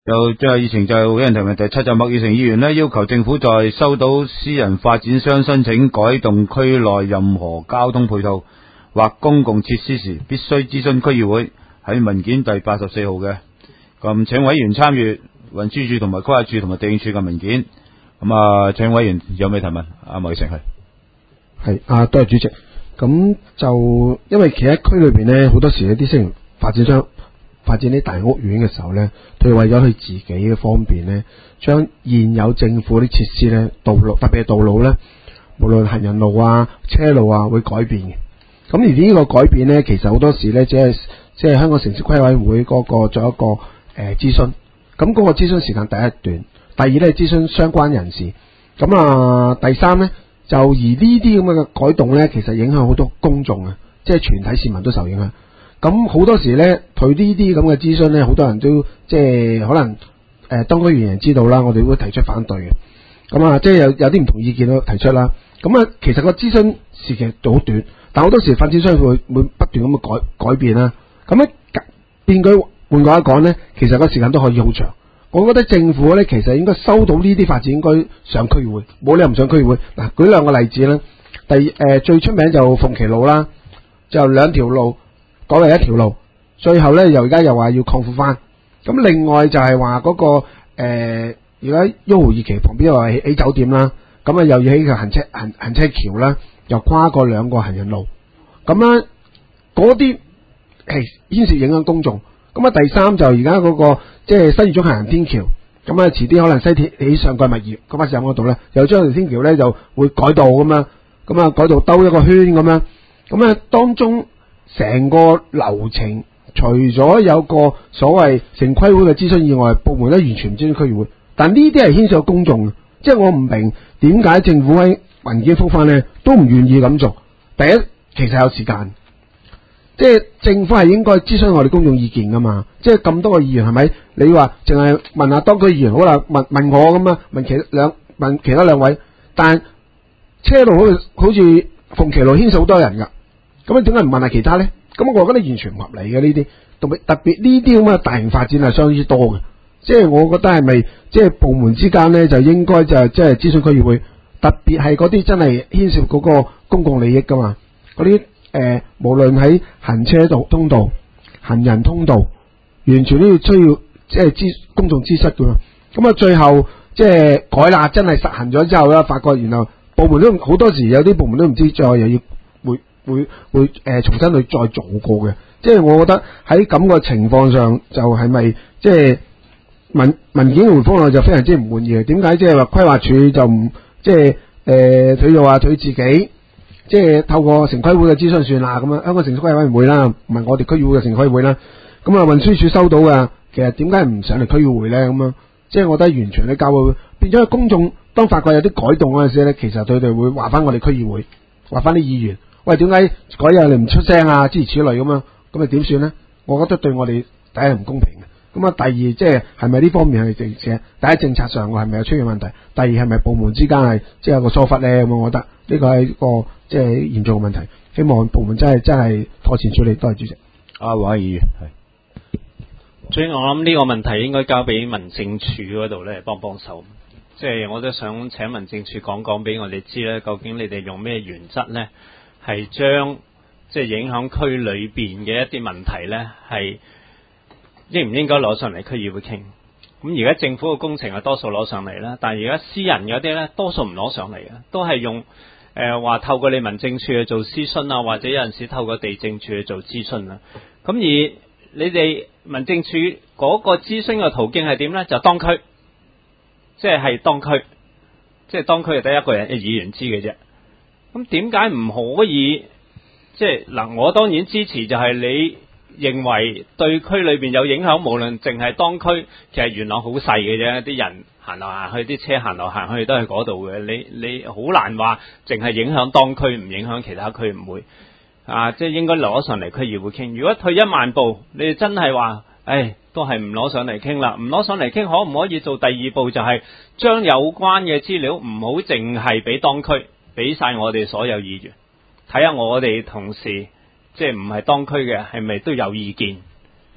最後議程就有人提問第7就麥宇成議員呢要求政府在收到私人發展商申請改動區內任何交通配套或公共設施時，必須諮詢區議會，喺文件第84號嘅。咁請委員參閱運輸署同埋規劃署同埋地政署嘅文件。咁請委員有咩提問？麥宇成係多謝主席。咁就因為其實區裏邊呢，好多時有啲私人發展商發展啲大屋苑嘅時候呢，佢為咗佢自己嘅方便呢，將現有政府啲設施呢，道路特別係道路呢，無論行人路啊、車路啊，會改變嘅。咁而呢個改變呢，其實好多時呢，即係香港城市規劃委員會嗰個做一個諮詢。咁嗰個諮詢時間第一段，第二呢諮詢相關人士。咁第三呢，就而呢啲咁嘅改動呢，其實影響好多公眾啊，即係全體市民都受影響。咁好多時咧，佢呢啲咁嘅諮詢咧，好多人都即係可能當區議員知道啦，我哋會提出反對嘅。咁即係有啲唔同意見都提出啦。咁其實個諮詢時期好短，但好多時發展商會不斷咁改變啦。咁變句換句話講咧，其實個時間都可以好長。我覺得政府咧，其實應該收到呢啲發展應該上區議會，冇理由唔上區議會。嗱，舉兩個例子啦。最出名就鳳麒路啦，就兩條路改為一條路，最後咧而家又話要擴闊翻。咁另外就係話嗰個而家雍湖二期旁邊又話起酒店啦，咁又要起個行車橋啦，又跨過兩個行人路。咁咧嗰啲係牽涉影響公眾。咁第三就而家嗰個即係西二中行人天橋，咁遲啲可能西鐵起上蓋物業嗰班上嗰度咧，又將條天橋咧就會改道咁樣，改道兜一個圈咁樣。咁當中成個流程，除咗有個所謂城規會嘅諮詢以外，部門咧完全唔諮詢區議會。但呢啲係牽涉公眾嘅，即係我唔明點解政府喺文件覆返咧都唔願意咁做。第一，其實有時間，即係政府係應該諮詢我哋公眾意見噶嘛。即係咁多個議員係咪？你話淨係問下當區議員好啦，問我咁問其他兩位，但車路好似鳳麒路牽涉好多人噶。咁點解唔問下其他咧？咁我覺得完全唔合理嘅呢啲，特別呢啲咁嘅大型發展係相當之多嘅。即係我覺得係咪即係部門之間咧就應該就即係諮詢區議會，特別係嗰啲真係牽涉嗰個公共利益噶嘛？嗰啲無論喺行車通道、行人通道，完全都要需要即係公眾諮詢噶嘛。咁最後即係改啦，真係實行咗之後咧，發覺然後部門都好多時有啲部門都唔知，最後又要會重新去再做過嘅。即係我覺得喺咁個情況上，就係咪即係文件回覆我就非常之唔滿意嘅。點解即係話規劃署就唔即係佢就話佢自己即係透過城規會嘅諮詢算啦，咁香港城市規劃委員會啦，唔係我哋區議會嘅城規會啦。咁運輸署收到嘅，其實點解唔上嚟區議會咧？咁即係我覺得完全嘅交會變咗公眾，當發覺有啲改動嗰陣時咧，其實佢哋會話翻我哋區議會，話翻啲議員。喂，點解改嘢你唔出聲啊？諸如此類咁咪點算咧？我覺得對我哋第一唔公平嘅。咁第二即係咪呢方面係第一政策上係咪有出現問題？第二係咪部門之間係即係有個疏忽咧？咁我覺得呢個係一個即係嚴重嘅問題。希望部門真係妥善處理。多謝主席。 黃議員係。 所以我諗呢個問題應該交俾民政處嗰度咧幫手。即係我都想請民政處講俾我哋知咧，究竟你哋用咩原則咧？係將即係影響區裏邊嘅一啲問題咧，係應唔應該攞上嚟區議會傾？咁而家政府嘅工程係多數攞上嚟啦，但係而家私人嗰啲咧，多數唔攞上嚟嘅，都係用話透過你民政處去做諮詢啊，或者有陣時透過地政處去做諮詢啊。咁而你哋民政處嗰個諮詢嘅途徑係點咧？就當區，即係當區，即係當區係得一個人嘅議員知嘅啫。咁點解唔可以？即係嗱，我當然支持，就係你認為對區裏邊有影響，無論淨係當區，其實元朗好細嘅啫，啲人行來行去，啲車行來行去都係嗰度嘅。你好難話淨係影響當區，唔影響其他區，唔會即係應該攞上嚟區議會傾。如果退一萬步，你哋真係話，都係唔攞上嚟傾啦，唔攞上嚟傾，可唔可以做第二步？就係將有關嘅資料唔好淨係俾當區。俾晒我哋所有議員睇下，我哋同事即係唔係當區嘅，係咪都有意見？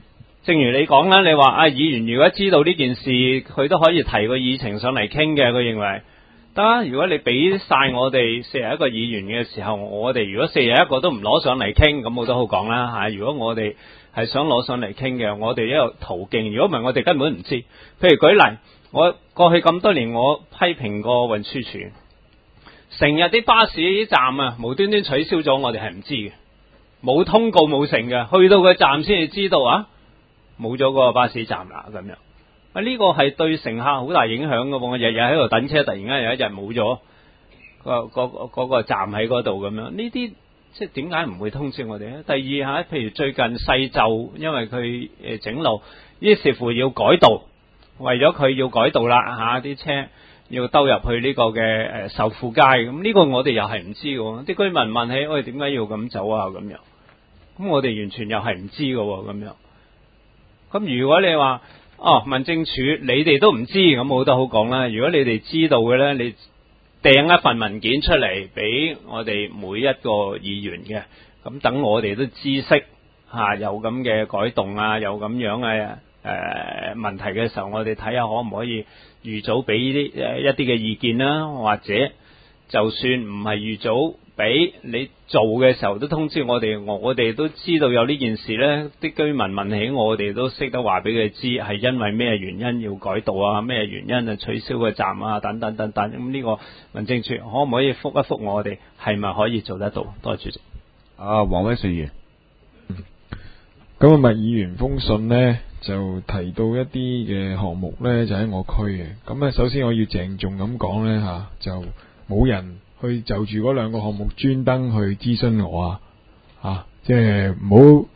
正如你講啦，你話議員如果知道呢件事，佢都可以提個議程上嚟傾嘅。佢認為得啊，如果你俾晒我哋41個議員嘅時候，我哋如果41個都唔攞上嚟傾，咁冇得好講啦嚇。如果我哋係想攞上嚟傾嘅，我哋一個途徑。如果唔係，我哋根本唔知。譬如舉例，我過去咁多年，我批評過運輸署，成日啲巴士站啊無端端取消咗，我哋係唔知嘅，冇通告冇成嘅，去到個站先至知道啊。冇咗個巴士站啦，咁樣啊，呢個係對乘客好大影響嘅喎。我日日喺度等車，突然間有一日冇咗嗰個站喺嗰度咁樣，呢啲即係點解唔會通知我哋咧？第二嚇，譬如最近西就因為佢整路，於是乎要改道，為咗佢要改道啦嚇，啲車要兜入去呢個嘅壽富街，咁呢個我哋又係唔知嘅喎。啲居民問起，喂，點解要咁走啊？咁樣，咁我哋完全又係唔知嘅喎，咁樣。咁如果你話民政處你哋都唔知，咁冇得好講啦。如果你哋知道嘅呢，你掟一份文件出嚟俾我哋每一個議員嘅，咁等我哋都知悉有咁嘅改動啊，有咁樣嘅問題嘅時候，我哋睇下可唔可以預早俾一啲嘅意見啦，或者就算唔係預早俾你做嘅時候都通知我哋，我哋都知道有呢件事呢，啲居民問起我哋都識得話俾佢知係因為咩原因要改道啊，咩原因啊取消個站啊等等等等。咁呢個民政處可唔可以覆一覆我哋係咪可以做得到？多謝主席。 黃偉成議員。 咁啊，麥議員封信呢，就提到一啲嘅項目呢，就喺我區嘅。咁咧，首先我要鄭重咁講呢，就冇人去就住嗰兩個項目專登去諮詢我即係唔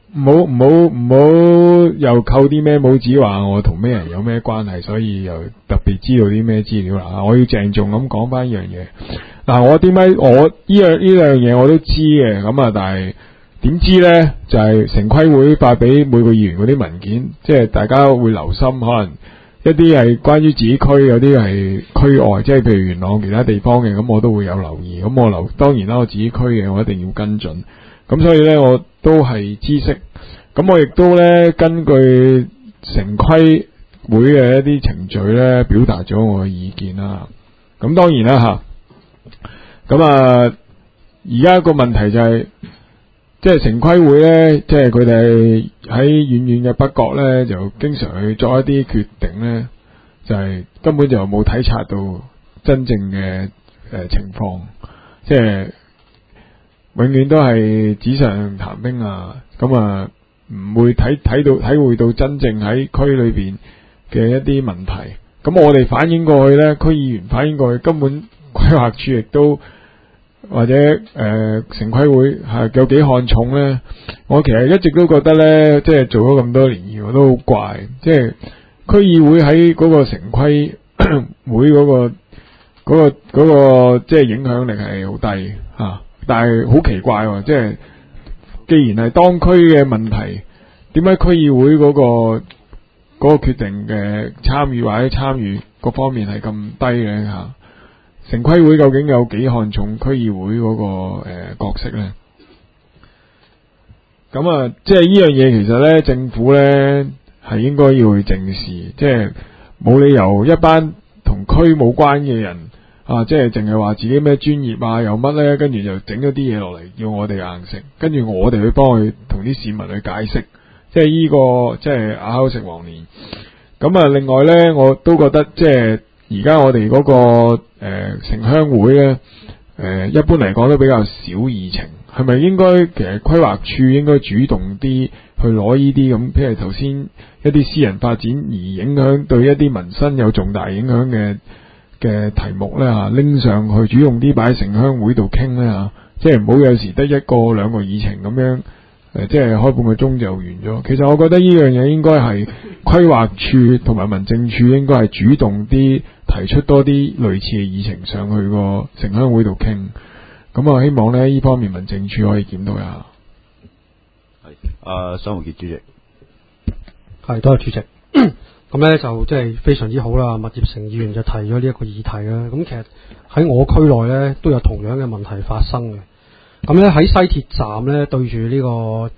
好又扣啲咩帽子話我同咩人有咩關係，所以又特別知道啲咩資料啦。我要鄭重咁講翻一樣嘢。嗱，我點解我呢兩樣嘢我都知嘅，咁啊，但係點知呢？就係城規會發俾每個議員嗰啲文件，即係大家會留心，可能一啲係關於自己區，有啲係區外，即係譬如元朗其他地方嘅，咁我都會有留意。咁我當然啦，我自己區嘅我一定要跟進。咁所以呢，我都係知悉。咁我亦都呢，根據城規會嘅一啲程序呢，表達咗我嘅意見啦。咁當然啦咁而家個問題就係，即係城規會呢，即係佢哋喺遠遠嘅北角呢，就經常去作一啲決定呢，就係根本就冇體察到真正嘅情況，即係永遠都係紙上談兵咁唔會體會到真正喺區裏邊嘅一啲問題。咁我哋反映過去呢，區議員反映過去，根本規劃處亦都或者城規會有幾看重呢？我其實一直都覺得呢，即係做咗咁多年，我都好怪，即係區議會喺嗰個城規會嗰個即係影響力係好低但係好奇怪喎，即係既然係當區嘅問題，點解區議會嗰個決定嘅參與或者參與各方面係咁低呢？城規會究竟有幾看重區議會嗰個角色呢？咁即係呢樣嘢，其實呢，政府呢係應該要去正視，即係冇理由一班同區冇關嘅人即係淨係話自己咩專業又乜呢，跟住就整咗啲嘢落嚟，要我哋硬食，跟住我哋去幫佢同啲市民去解釋，即係呢個即係啞口食黃連。咁另外呢，我都覺得即係而家我哋嗰個城鄉會呢，一般嚟講都比較少議程，係咪應該其實規劃處應該主動啲去攞呢啲咁，譬如頭先一啲私人發展而影響對一啲民生有重大影響嘅題目呢，拎上去主動啲擺喺城鄉會度傾呢，即係唔好有時得一個兩個議程咁樣即係開半個鐘就完咗。其實我覺得呢樣嘢應該係規劃處同埋民政處應該係主動啲提出多啲類似嘅議程上去個城鄉會度傾。咁希望呢方面民政處可以檢討一下。 係，沈鴻傑主席。 係，多謝主席。咁咧就即係非常之好啦，麥業成議員就提咗呢一個議題啦。咁其實喺我區內咧都有同樣嘅問題發生嘅。咁咧喺西鐵站咧對住呢個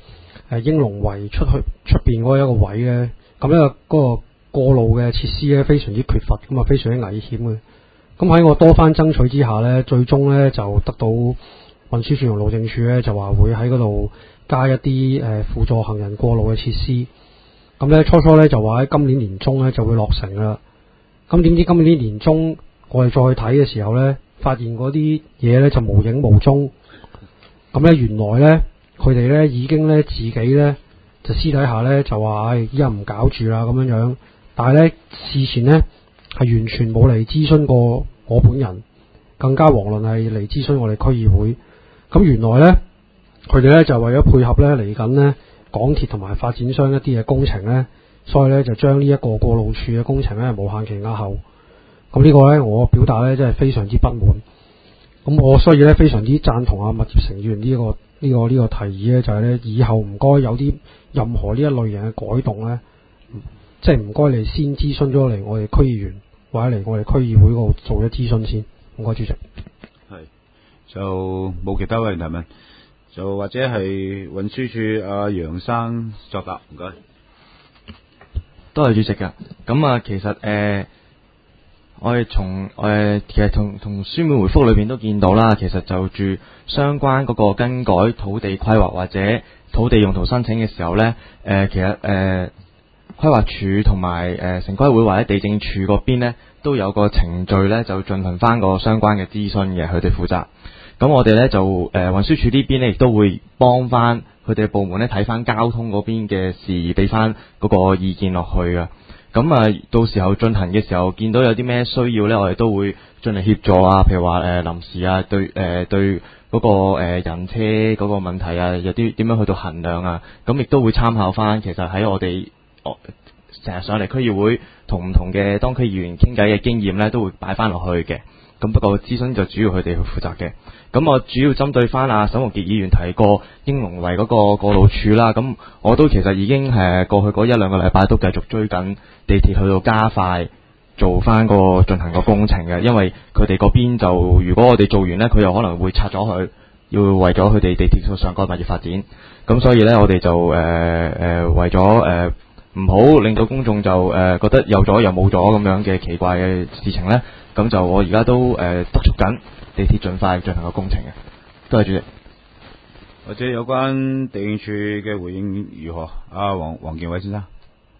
英龍圍出邊嗰一個位咧，咁咧嗰個過路嘅設施咧非常之缺乏，咁啊非常之危險嘅。咁喺我多番爭取之下咧，最終咧就得到運輸署同路政署咧就話會喺嗰度加一啲輔助行人過路嘅設施。咁咧初咧就話喺今年年中咧就會落成啦。咁點知今年年中我哋再去睇嘅時候咧，發現嗰啲嘢咧就無影無蹤。咁咧原來咧佢哋咧已經咧自己咧就私底下咧就話依家唔搞住啦咁樣樣，但係咧事前咧係完全冇嚟諮詢過我本人，更加遑論係嚟諮詢我哋區議會。咁原來咧佢哋咧就為咗配合咧嚟緊咧港鐵同埋發展商一啲嘅工程咧，所以咧就將呢一個過路處嘅工程咧無限期押後。咁呢個咧我表達咧真係非常之不滿。咁我所以咧非常之贊同麥業成議員呢個提議咧，就係咧以後唔該有啲任何呢一類型嘅改動咧，即係唔該你先諮詢咗嚟我哋區議員或者嚟我哋區議會嗰度做咗諮詢先。唔該主席。 係就冇其他位提問，就或者係運輸署阿楊生作答，唔該。 多謝主席㗎。咁啊，其實我哋其實同書面回覆裏邊都見到啦，其實就住相關嗰個更改土地規劃或者土地用途申請嘅時候呢，其實規劃署同埋城規會或者地政處嗰邊呢，都有個程序呢，就進行翻個相關嘅諮詢嘅，佢哋負責。咁我哋呢，就運輸署呢邊呢，亦都會幫翻佢哋嘅部門呢，睇翻交通嗰邊嘅事宜，俾翻嗰個意見落去㗎。咁啊，到時候進行嘅時候，見到有啲咩需要咧，我哋都會盡力協助啊。譬如話臨時啊，對嗰個人車嗰個問題啊，有啲點樣去到衡量啊。咁亦都會參考翻，其實喺我哋成日上嚟區議會同唔同嘅當區議員傾偈嘅經驗咧，都會擺翻落去嘅。咁不過諮詢就主要佢哋去負責嘅。咁我主要針對翻沈鴻傑議員提過英龍圍嗰個過路處啦。咁我都其實已經過去嗰一兩個禮拜都繼續追緊地鐵去到加快做翻個進行個工程嘅，因為佢哋嗰邊就如果我哋做完呢，佢又可能會拆咗佢，要為咗佢哋地鐵上蓋物業發展。咁所以呢，我哋就為咗唔好令到公眾就覺得有咗又冇咗咁樣嘅奇怪嘅事情呢。咁就我而家都督促緊地鐵盡快進行個工程嘅。多謝主席。 或者有關地政處嘅回應如何？黃健偉先生。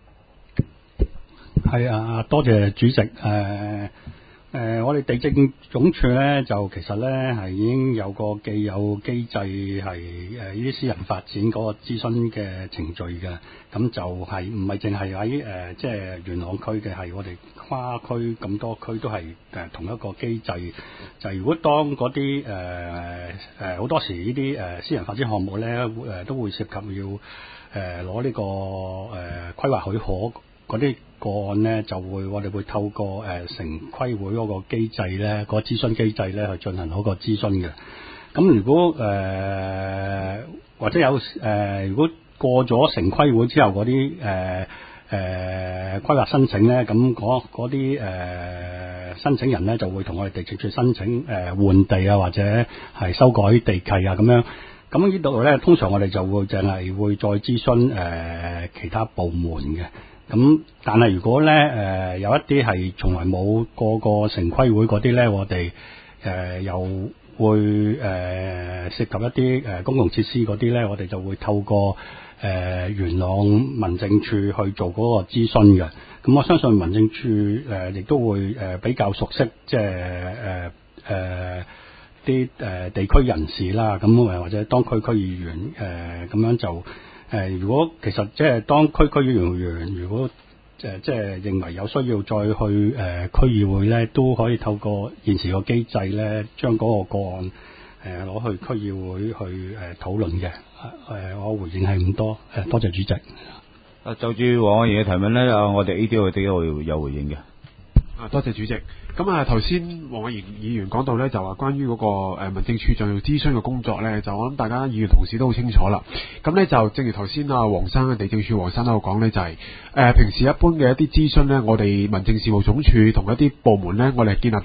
係啊，多謝主席。我哋地政總署咧就其實咧係已經有個既有機制係呢啲私人發展嗰個諮詢嘅程序嘅，咁就係唔係淨係喺即係元朗區嘅，係我哋跨區咁多區都係同一個機制。就係如果當嗰啲好多時呢啲私人發展項目咧都會涉及要攞呢個規劃許可嗰啲個案呢，我哋會透過城規會嗰個機制咧，個諮詢機制咧去進行嗰個諮詢嘅。咁如果或者有如果過咗城規會之後嗰啲規劃申請咧，咁嗰啲申請人咧就會同我哋地政處申請換地啊，或者係修改地契啊咁樣。咁呢度咧，通常我哋就會淨係會再諮詢其他部門嘅。咁但係如果咧有一啲係從來冇過個城規會嗰啲咧，我哋又會涉及一啲公共設施嗰啲咧，我哋就會透過元朗民政處去做嗰個諮詢嘅。咁我相信民政處亦都會比較熟悉，即係啲地區人士啦，咁或者當區區議員咁樣就。如果其實即係當區議員，如果即係認為有需要再去區議會咧，都可以透過現時個機制咧，將嗰個個案攞去區議會去討論嘅。我回應係咁多，多謝主席。 就住黃議員嘅提問咧，我哋 AD 都有回應嘅。 多謝主席。咁啊，頭先黃偉賢議員講到咧，就話關於嗰個民政處就要諮詢嘅工作咧，就我諗大家議員同事都好清楚啦。咁咧就正如頭先黃生嘅地政處黃生喺度講咧，就係平時一般嘅一啲諮詢咧，我哋民政事務總署同一啲部門咧，我哋建立咗個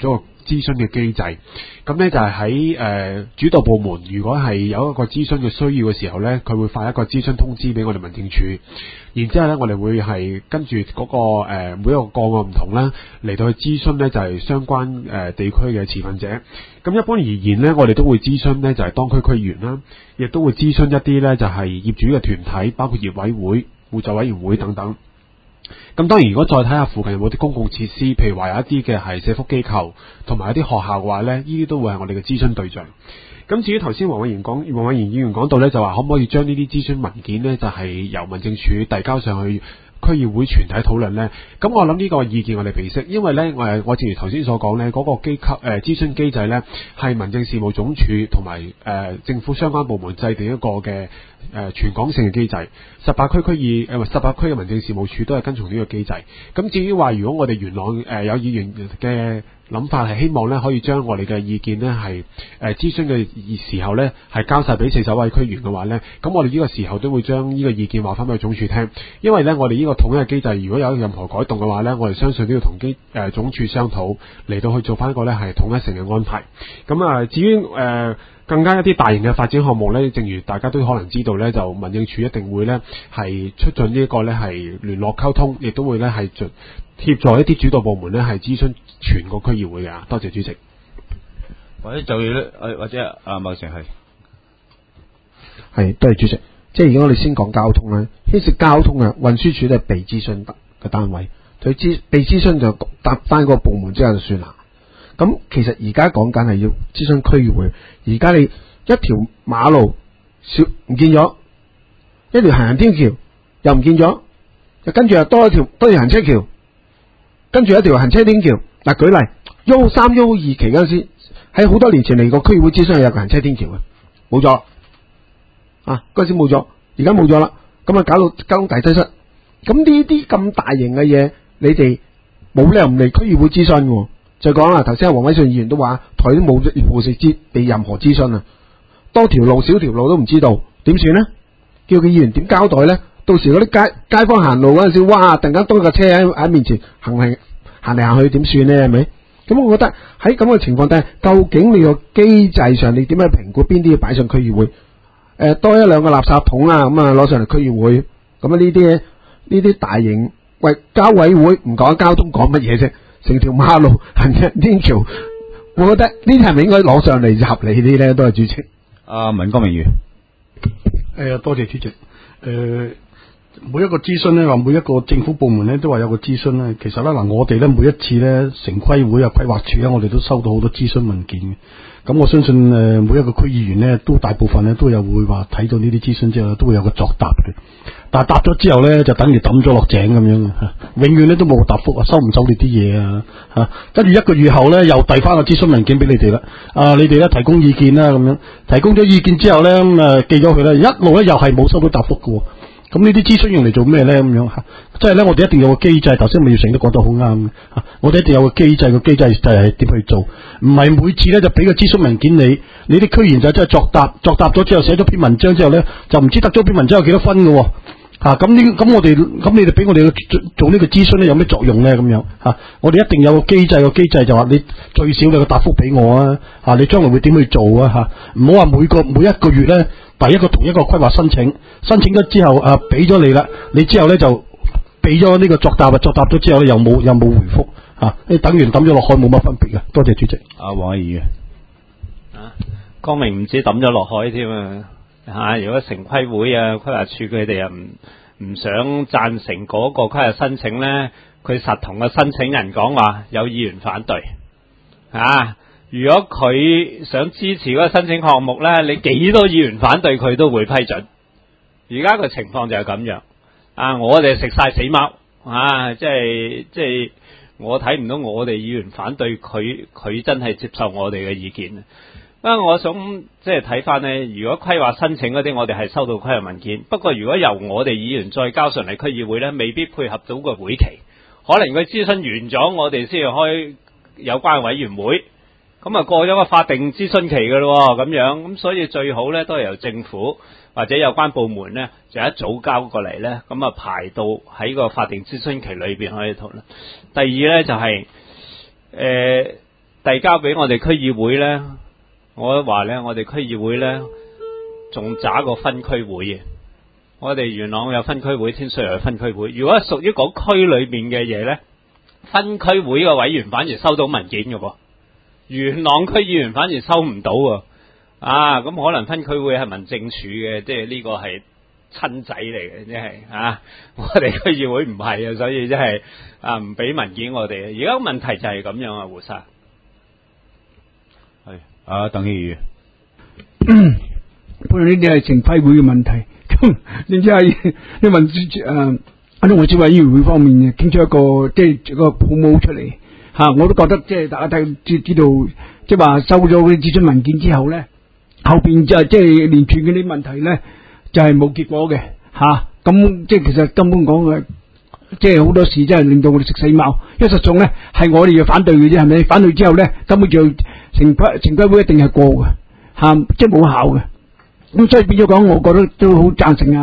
諮詢嘅機制。咁咧就係喺主導部門，如果係有一個諮詢嘅需要嘅時候咧，佢會發一個諮詢通知俾我哋民政處。然之後咧，我哋會係跟住嗰個每一個個案唔同啦，嚟到去諮詢咧就係相關地區嘅持份者。咁一般而言咧，我哋都會諮詢咧就係當區區議員啦，亦都會諮詢一啲咧就係業主嘅團體，包括業委會、互助委員會等等。咁當然，如果再睇下附近有冇啲公共設施，譬如話有一啲嘅係社福機構同埋一啲學校嘅話咧，呢啲都會係我哋嘅諮詢對象。咁至於頭先黃偉賢議員講到咧，就話可唔可以將呢啲諮詢文件咧，就係由民政處遞交上去區議會全體討論咧？咁我諗呢個意見我哋備悉，因為咧我正如頭先所講咧，嗰個諮詢機制咧係民政事務總署同埋政府相關部門制定一個嘅全港性嘅機制，18區嘅民政事務處都係跟從呢個機制。咁至於話，如果我哋元朗有議員嘅諗法係希望咧可以將我哋嘅意見咧係諮詢嘅時候咧係交晒俾40位區議員嘅話咧，咁我哋呢個時候都會將呢個意見話翻俾總署聽，因為咧我哋呢個統一嘅機制如果有任何改動嘅話咧，我哋相信都要同總署商討嚟到去做翻一個咧係統一性嘅安排。咁至於更加一啲大型嘅發展項目咧，正如大家都可能知道咧，就民政處一定會咧係出盡呢一個咧係聯絡溝通，亦都會咧係協助一啲主導部門咧係諮詢全個區議會嘅。多謝主席。 或者就咧，或者某成係多謝主席。即係如果我哋先講交通咧，牽涉交通嘅運輸署都係被諮詢嘅單位，佢被諮詢就答翻個部門之後就算啦。咁其實而家講緊係要諮詢區議會，而家你一條馬路唔見咗，一條行人天橋又唔見咗，跟住又多條行車橋，跟住一條行車天橋。嗱，舉例，1號3、1號2期嗰陣時，喺好多年前嚟個區議會諮詢有個行車天橋嘅，冇咗嗰陣時冇咗，而家冇咗啦，咁搞到交通大擠塞。咁呢啲咁大型嘅嘢，你哋冇理由唔嚟區議會諮詢嘅。就講啦，頭先黃偉信議員都話，佢都冇被任何諮詢啊，多條路少條路都唔知道，點算呢？叫個議員點交代呢？到時嗰啲街坊行路嗰陣時，哇！突然間多架車喺面前行嚟行去，點算呢？係咪？咁我覺得喺咁嘅情況底下，究竟你個機制上你點樣評估邊啲要擺上區議會？多一兩個垃圾桶啊，咁攞上嚟區議會，咁呢啲大型喂交委會唔講交通講乜嘢啫？成條馬路行人天橋，我覺得呢啲係咪應該攞上嚟合理啲咧？都係主席。 文光明宇。 多謝主席。每一個諮詢咧，話每一個政府部門咧都話有個諮詢咧。其實咧嗱，我哋咧每一次咧城規會啊、規劃署咧，我哋都收到好多諮詢文件嘅。咁我相信每一個區議員咧，都大部分咧都有會話睇到呢啲諮詢之後，都會有個作答嘅。但係答咗之後咧，就等於抌咗落井咁樣永遠咧都冇答覆啊，收唔收你啲嘢啊？跟住1個月後咧，又遞翻個諮詢文件俾你哋啦。你哋咧提供意見啦，咁樣提供咗意見之後咧，寄咗佢啦，一路咧又係冇收到答覆嘅。咁呢啲諮詢用嚟做咩咧？咁樣即係咧，我哋一定有個機制。頭先苗成都講得好啱嘅，我哋一定有個機制，個機制就係點去做，唔係每次咧就俾個諮詢文件你啲區議員就真係作答咗之後寫咗篇文章之後咧，就唔知得咗篇文章有幾多分嘅。咁你哋俾我哋做呢個諮詢咧有咩作用咧？咁樣我哋一定有個機制，個機制就話你最少你個答覆俾我啊！你將來會點去做啊？唔好話每一個月咧，同一個規劃申請咗之後俾咗你啦，你之後咧就俾咗呢個作答咗之後咧又冇回覆你等完抌咗落海冇乜分別嘅。多謝主席。 黃偉儀光明唔止抌咗落海添如果城規會啊、規劃署佢哋又唔想贊成嗰個規劃申請咧，佢實同個申請人講話有議員反對如果佢想支持嗰個申請項目咧，你幾多議員反對佢都會批准。而家個情況就係咁樣我哋食晒死貓即係我睇唔到我哋議員反對佢真係接受我哋嘅意見。我想即係睇翻呢，如果規劃申請嗰啲，我哋係收到規劃文件。不過如果由我哋議員再交上嚟區議會呢，未必配合到個會期。可能佢諮詢完咗，我哋先要開有關委員會。咁過咗個法定諮詢期㗎咯，咁樣咁所以最好呢都係由政府或者有關部門呢，就一早交過嚟呢，咁排到喺個法定諮詢期裏邊可以討論。第二呢就係遞交俾我哋區議會咧，我話咧，我哋區議會咧仲渣過分區會嘅。我哋元朗有分區會，天水圍有分區會。如果屬於嗰區裏面嘅嘢咧，分區會嘅委員反而收到文件嘅噃，元朗區議員反而收唔到喎。咁可能分區會係民政處嘅，即係呢個係親仔嚟嘅，即係我哋區議會唔係啊，所以即係唔俾文件我哋。而家問題就係咁樣啊，胡生。 係鄧希宇， 不過呢啲係城規會嘅問題，咁然之係你問喺我智慧委員會方面傾出一個即係個泡沫出嚟我都覺得即係大家睇知道，即係話收咗嗰啲諮詢文件之後咧，後邊就即係連串嗰啲問題咧就係冇結果嘅咁即係其實根本講嘅，即係好多事真係令到我哋食死貓，因為實際咧係我哋要反對嘅啫，係咪？反對之後咧根本就城規會一定係過嘅即係冇效嘅。咁所以變咗講，我覺得都好贊成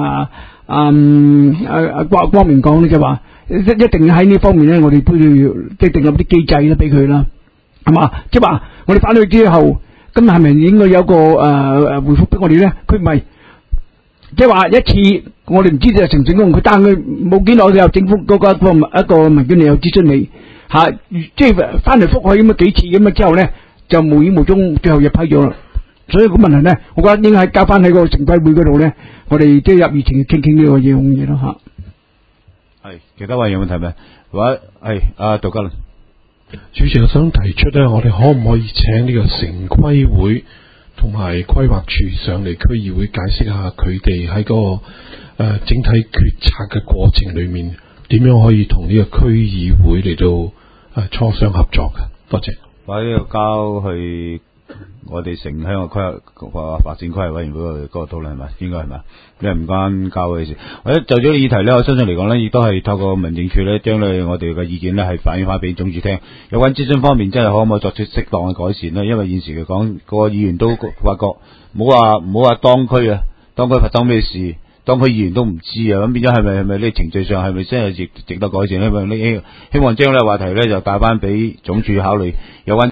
光明講咧，就話一定喺呢方面咧，我哋都要即係定立啲機制咧俾佢啦，係嘛？即係話我哋反對之後，咁係咪應該有個回覆俾我哋咧？佢唔係，即係話一次我哋唔知就成唔成功，佢但佢冇幾耐就政府嗰個一個文件嚟有諮詢你即係翻嚟覆去咁幾次咁之後咧，就無影無蹤，最後就批咗啦。所以個問題咧，我覺得應該係交翻喺個城規會嗰度咧，我哋即係入議程傾呢個嘢咯係其他位有問題咩？喂，係杜嘉倫主席，我想提出咧，我哋可唔可以請呢個城規會同埋規劃處上嚟區議會解釋下佢哋喺個整體決策嘅過程裏面點樣可以同呢個區議會嚟到磋商合作嘅？多謝。 把呢個交去我哋城鄉嘅規劃發展規劃委員會嗰個討論係咪？應該係咪？因為唔關交嘅事。或者就咗個議題咧，我相信嚟講咧，亦都係透過民政處咧，將我哋嘅意見咧係反映翻俾總署聽。有關諮詢方面，真係可唔可以作出適當嘅改善呢？因為現時嚟講，個議員都發覺，唔好話當區發生咩事，當區議員都唔知咁變咗係咪呢個程序上係咪真係值得改善呢？希望將呢個話題咧就帶翻俾總署考慮有關。